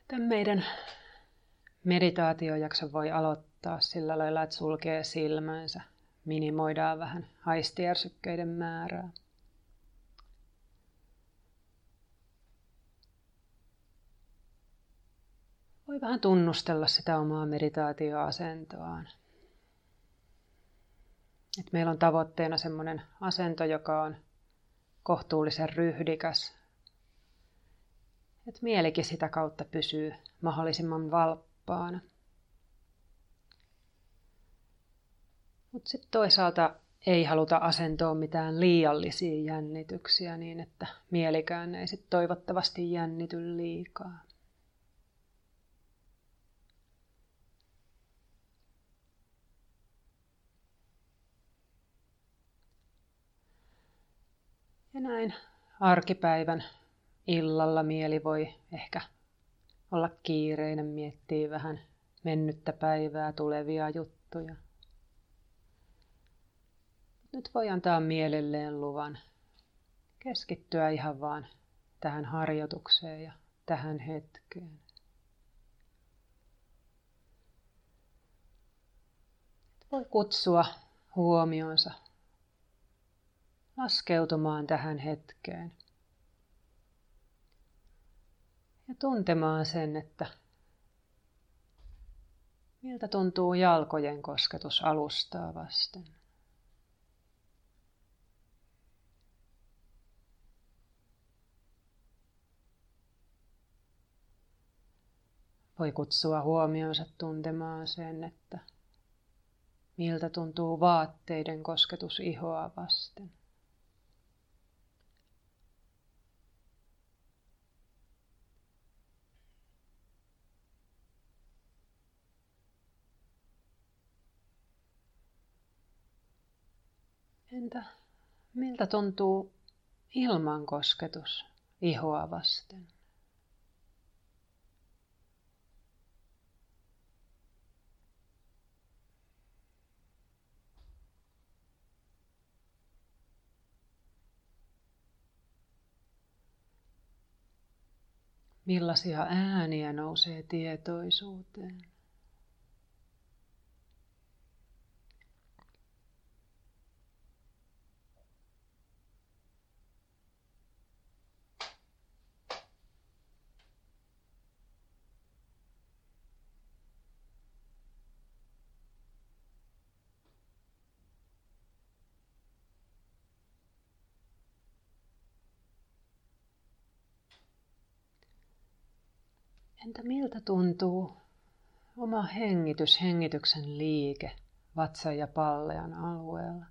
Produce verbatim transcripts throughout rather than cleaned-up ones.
Tämän meidän meditaatiojakson voi aloittaa sillä lailla, että sulkee silmänsä. Minimoidaan vähän haistijärsykkeiden määrää. Voi vähän tunnustella sitä omaa meditaatioasentoaan. Et meillä on tavoitteena semmoinen asento, joka on kohtuullisen ryhdikäs. Et mielikin sitä kautta pysyy mahdollisimman valppaana. Mutta sitten toisaalta ei haluta asentoon mitään liiallisia jännityksiä niin, että mielikään ei sit toivottavasti jännity liikaa. Ja näin arkipäivän illalla mieli voi ehkä olla kiireinen, miettiä vähän mennyttä päivää, tulevia juttuja. Nyt voi antaa mielelleen luvan keskittyä ihan vaan tähän harjoitukseen ja tähän hetkeen. Voi kutsua huomionsa laskeutumaan tähän hetkeen ja tuntemaan sen, että miltä tuntuu jalkojen kosketus alustaa vasten. Voi kutsua huomionsa tuntemaan sen, että miltä tuntuu vaatteiden kosketus ihoa vasten. Entä miltä tuntuu ilman kosketus ihoa vasten? Millaisia ääniä nousee tietoisuuteen? Entä miltä tuntuu oma hengitys, hengityksen liike vatsan ja pallean alueella?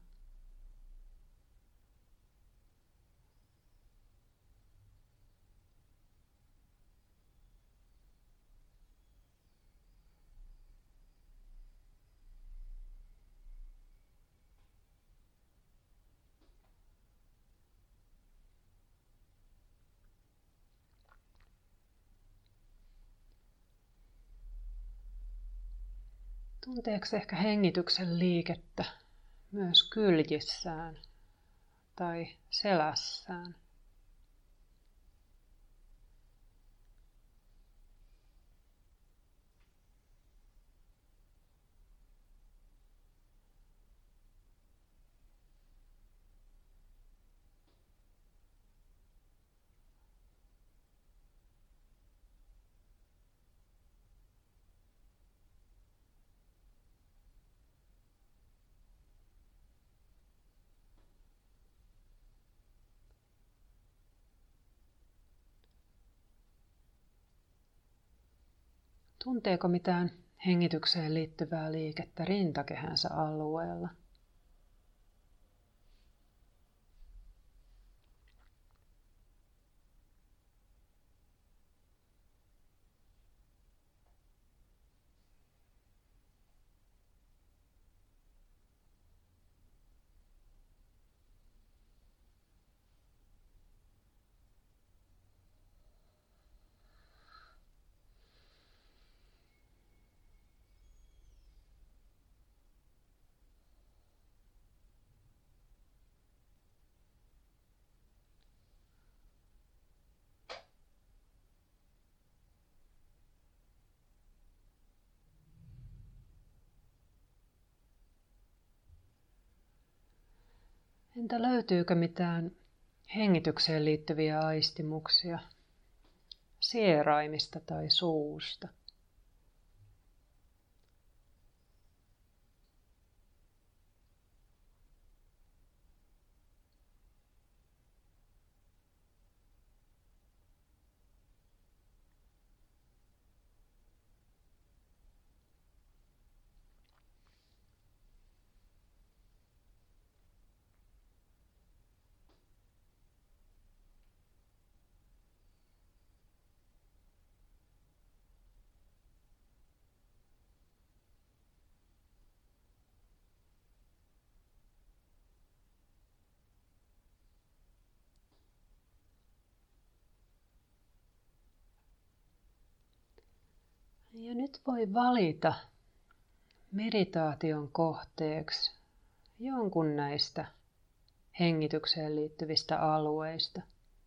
Tunteeko ehkä hengityksen liikettä myös kyljissään tai selässään? Tunteeko mitään hengitykseen liittyvää liikettä rintakehänsä alueella? Entä löytyykö mitään hengitykseen liittyviä aistimuksia sieraimista tai suusta? Ja nyt voi valita meditaation kohteeksi jonkun näistä hengitykseen liittyvistä alueista.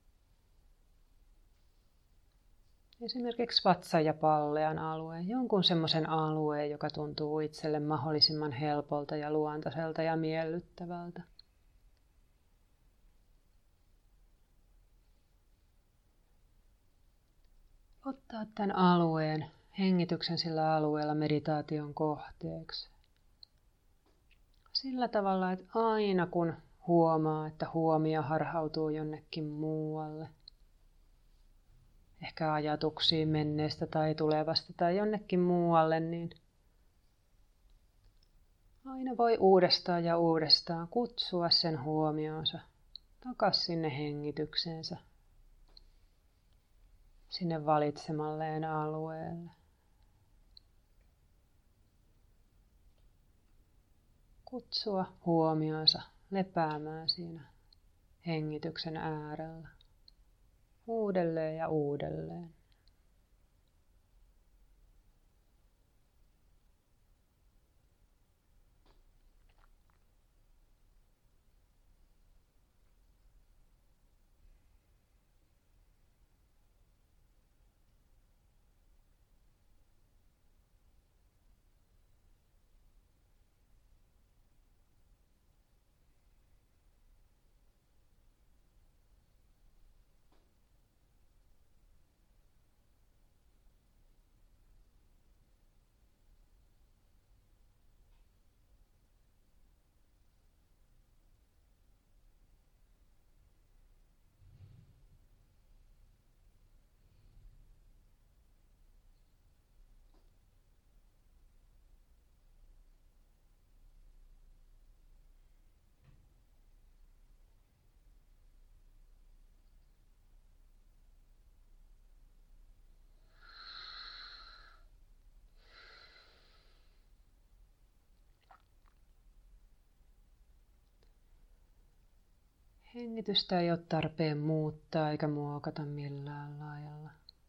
Esimerkiksi vatsan ja pallean alue, jonkun semmoisen alueen, joka tuntuu itselle mahdollisimman helpolta ja luontaiselta ja miellyttävältä. Ottaa tämän alueen, hengityksen sillä alueella meditaation kohteeksi. Sillä tavalla, että aina kun huomaa, että huomio harhautuu jonnekin muualle, ehkä ajatuksiin menneestä tai tulevasta tai jonnekin muualle, niin aina voi uudestaan ja uudestaan kutsua sen huomionsa takaisin sinne hengitykseensä, sinne valitsemalleen alueelle. Kutsua huomionsa lepäämään siinä hengityksen äärellä uudelleen ja uudelleen. Hengitystä ei ole tarpeen muuttaa eikä muokata millään lailla.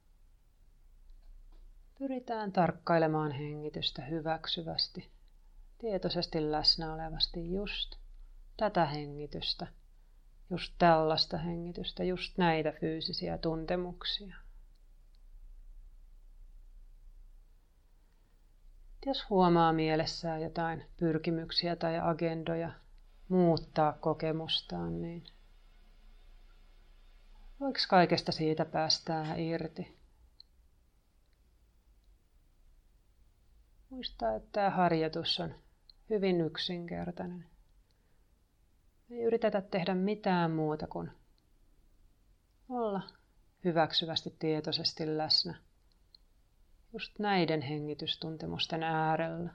Pyritään tarkkailemaan hengitystä hyväksyvästi, tietoisesti läsnä olevasti just tätä hengitystä, just tällaista hengitystä, just näitä fyysisiä tuntemuksia. Jos huomaa mielessään jotain pyrkimyksiä tai agendoja muuttaa kokemustaan, niin voiko kaikesta siitä päästää irti? Muista, että tämä harjoitus on hyvin yksinkertainen. Ei yritetä tehdä mitään muuta kuin olla hyväksyvästi tietoisesti läsnä just näiden hengitystuntemusten äärellä.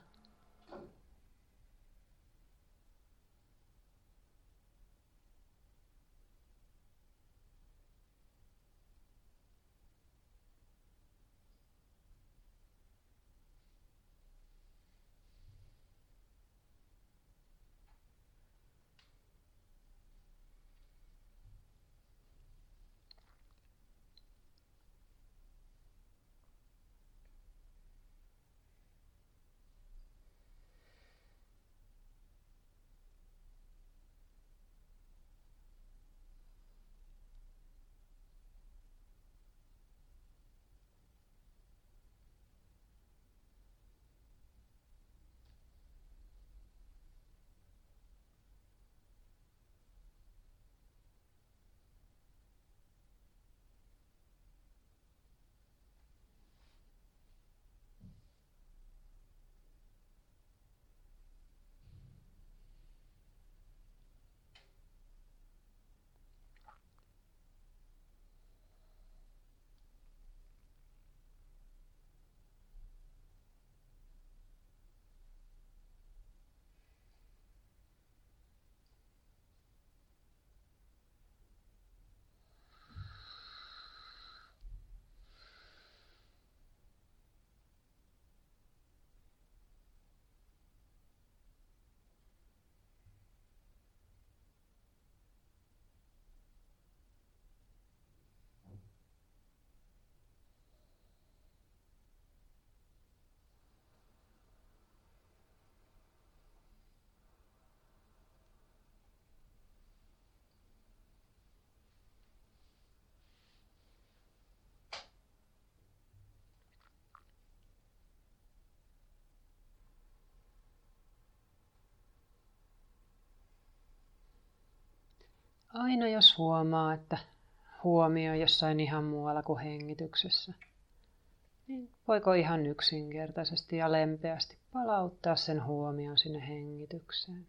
aina jos huomaa, että huomio on jossain ihan muualla kuin hengityksessä, niin voiko ihan yksinkertaisesti ja lempeästi palauttaa sen huomion sinne hengitykseen.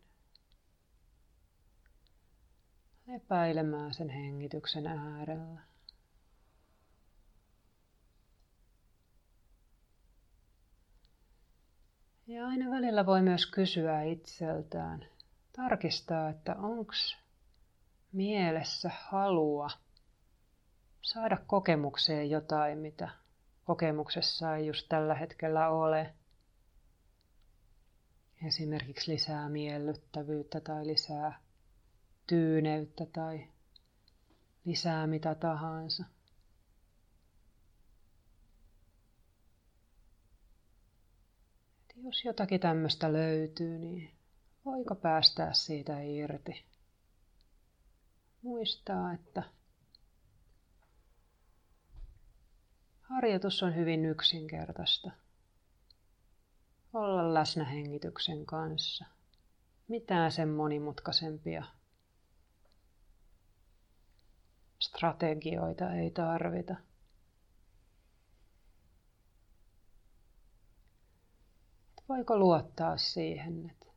Epäilemään sen hengityksen äärellä. Ja aina välillä voi myös kysyä itseltään, tarkistaa, että onko mielessä halua saada kokemukseen jotain, mitä kokemuksessa ei just tällä hetkellä ole. Esimerkiksi lisää miellyttävyyttä tai lisää tyyneyttä tai lisää mitä tahansa. Jos jotakin tämmöistä löytyy, niin voiko päästää siitä irti? Muistaa, että harjoitus on hyvin yksinkertaista. Olla läsnä hengityksen kanssa. Mitään sen monimutkaisempia strategioita ei tarvita. Voiko luottaa siihen, että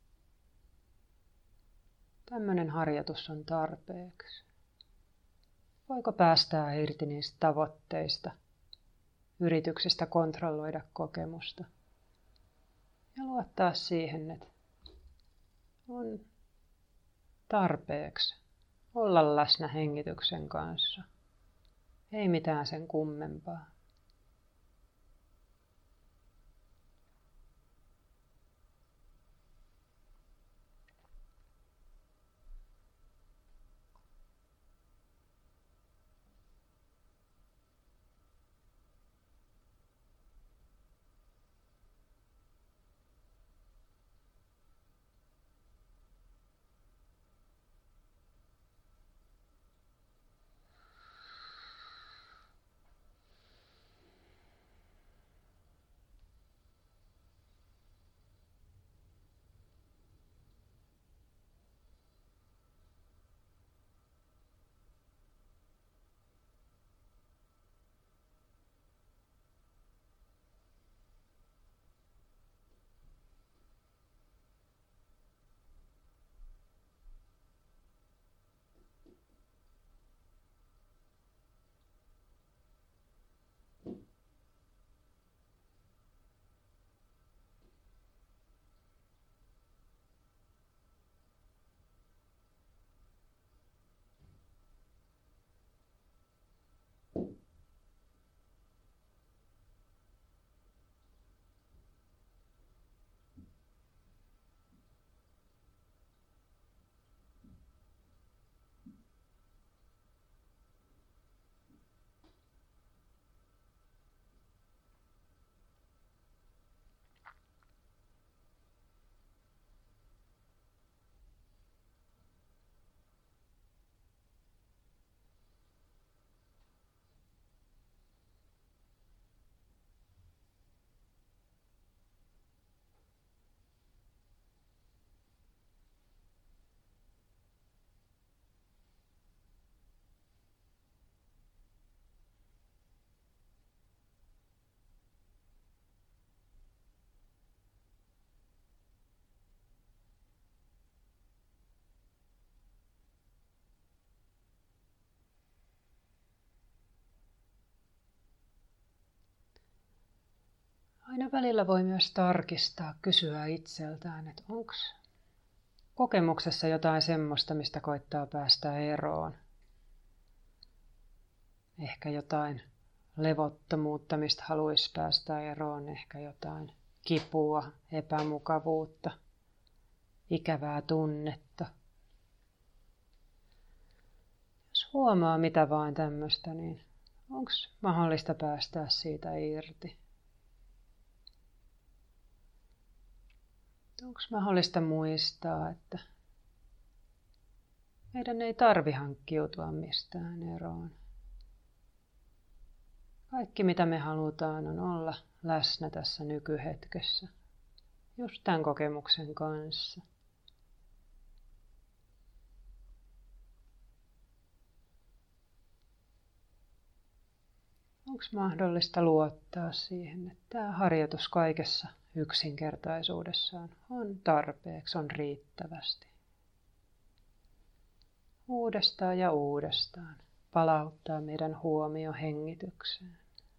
tämmöinen harjoitus on tarpeeksi? Voiko päästää irti niistä tavoitteista, yrityksistä kontrolloida kokemusta? Ja luottaa siihen, että on tarpeeksi olla läsnä hengityksen kanssa. Ei mitään sen kummempaa. Aina välillä voi myös tarkistaa, kysyä itseltään, että onko kokemuksessa jotain semmoista, mistä koittaa päästä eroon. Ehkä jotain levottomuutta, mistä haluaisi päästä eroon, ehkä jotain kipua, epämukavuutta, ikävää tunnetta. Jos huomaa mitä vaan tämmöistä, niin onko mahdollista päästää siitä irti? Onko mahdollista muistaa, että meidän ei tarvi hankkiutua mistään eroon. Kaikki mitä me halutaan on olla läsnä tässä nykyhetkessä, just tämän kokemuksen kanssa. onko mahdollista luottaa siihen, että tämä harjoitus kaikessa yksinkertaisuudessaan on tarpeeksi, on riittävästi. Uudestaan ja uudestaan palauttaa meidän huomio hengitykseen.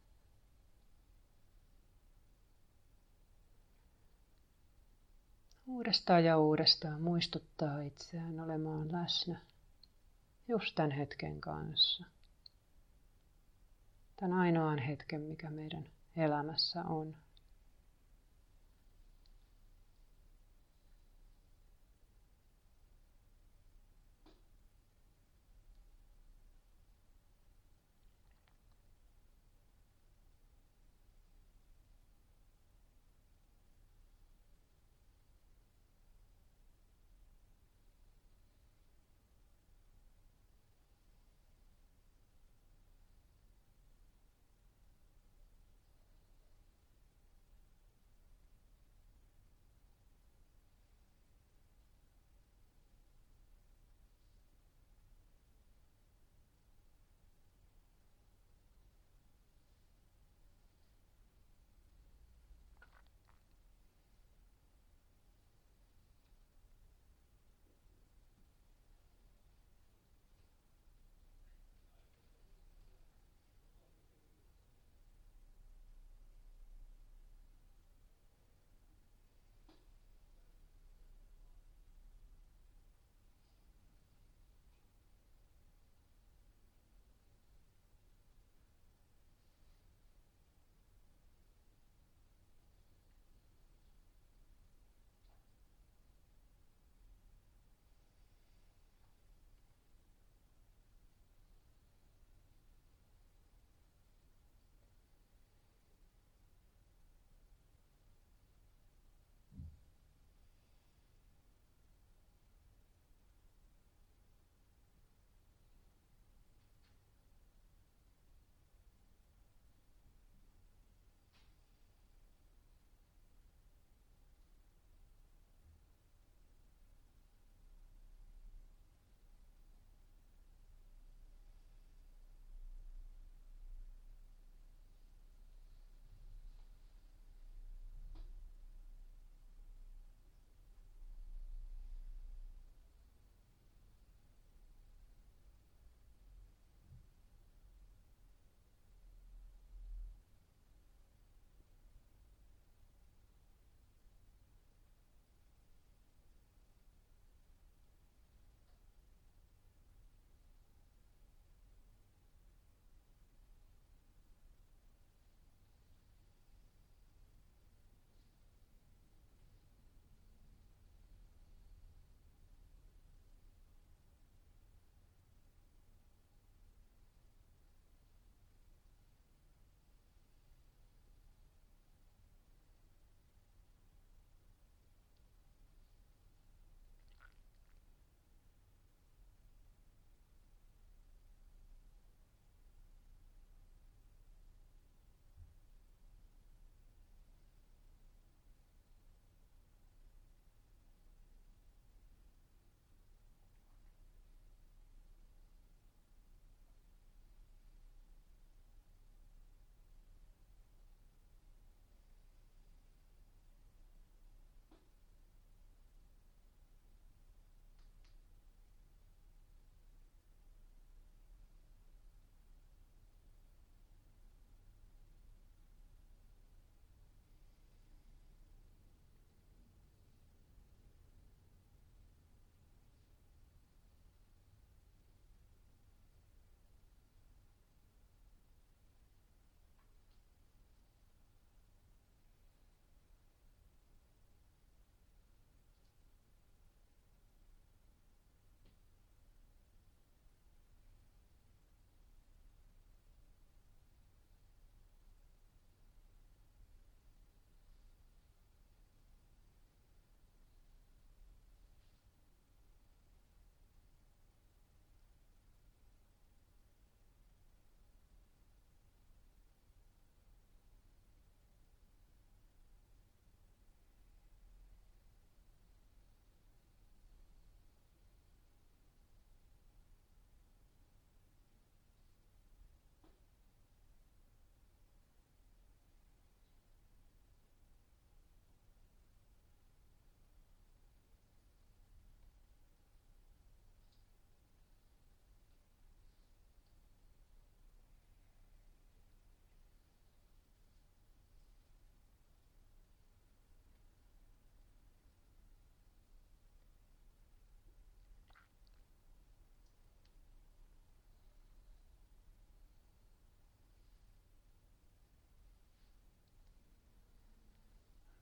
Uudestaan ja uudestaan muistuttaa itseään olemaan läsnä just tämän hetken kanssa. Tämän ainoan hetken, mikä meidän elämässä on.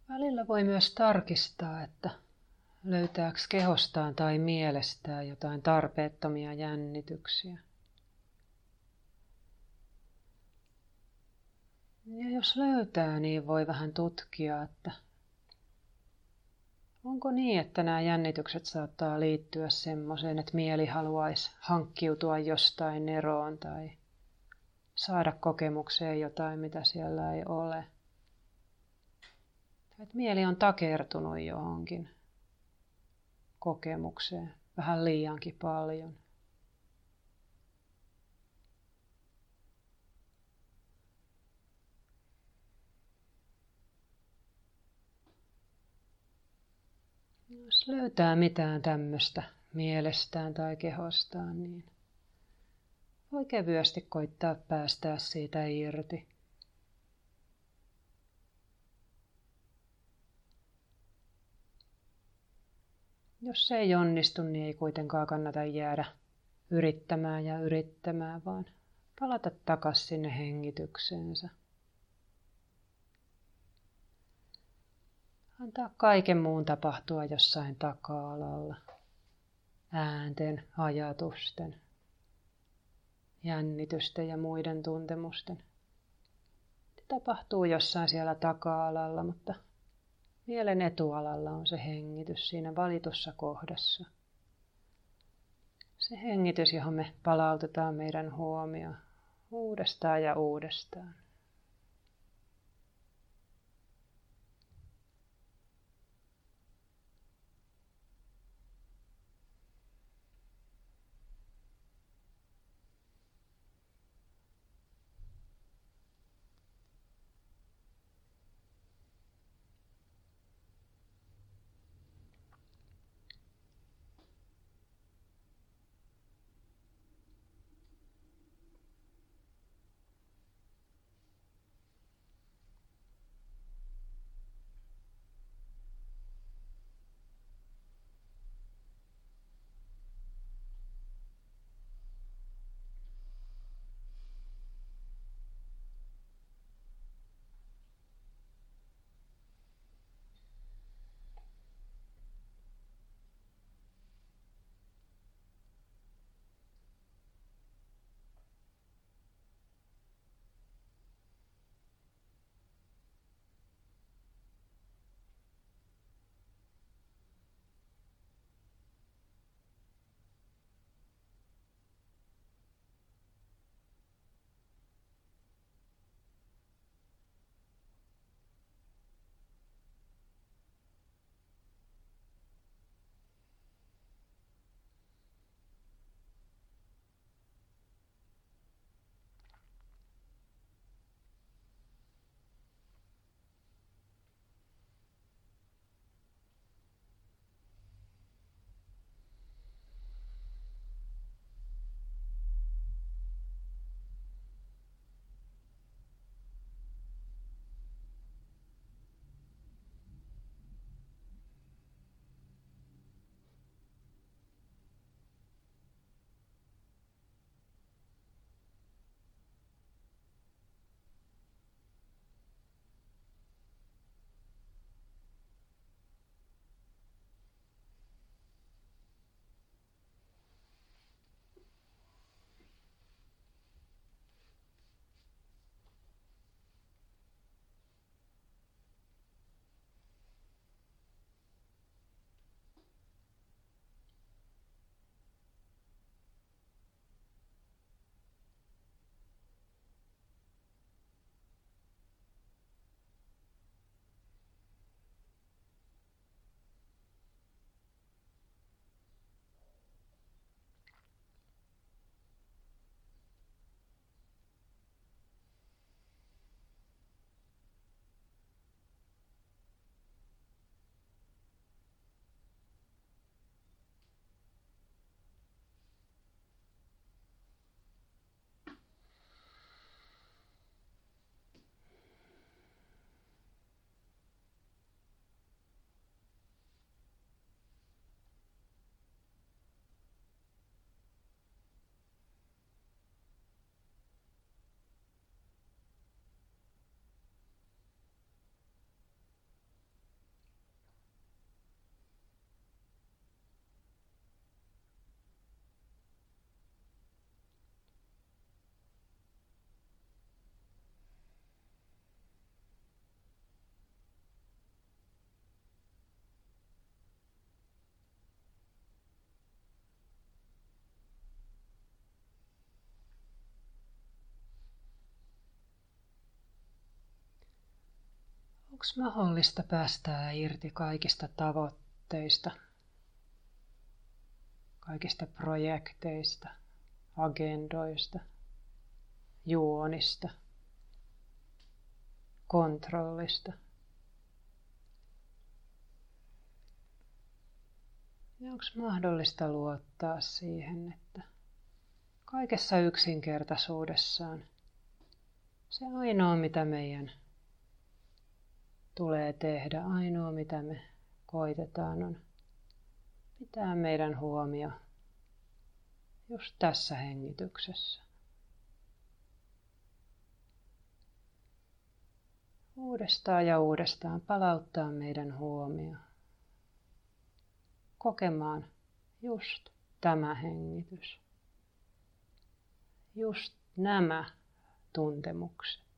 Välillä voi myös tarkistaa, että löytääkö kehostaan tai mielestään jotain tarpeettomia jännityksiä. Ja jos löytää, niin voi vähän tutkia, että onko niin, että nämä jännitykset saattaa liittyä semmoiseen, että mieli haluaisi hankkiutua jostain eroon tai saada kokemukseen jotain, mitä siellä ei ole. Että mieli on takertunut johonkin kokemukseen vähän liiankin paljon. Jos löytää mitään tämmöistä mielestään tai kehostaan, niin voi kevyesti koittaa päästää siitä irti. Jos se ei onnistu, niin ei kuitenkaan kannata jäädä yrittämään ja yrittämään, vaan palata takaisin sinne hengitykseensä. Antaa kaiken muun tapahtua jossain taka-alalla. Äänten, ajatusten, jännitysten ja muiden tuntemusten. Se tapahtuu jossain siellä taka-alalla, mutta mielen etualalla on se hengitys siinä valitussa kohdassa. Se hengitys, johon me palautetaan meidän huomio uudestaan ja uudestaan. Onko mahdollista päästää irti kaikista tavoitteista, kaikista projekteista, agendoista, juonista, kontrollista? Ja onko mahdollista luottaa siihen, että kaikessa yksinkertaisuudessaan se ainoa mitä meidän tulee tehdä, ainoa mitä me koitetaan on pitää meidän huomio just tässä hengityksessä. Uudestaan ja uudestaan palauttaa meidän huomio kokemaan just tämä hengitys, just nämä tuntemukset.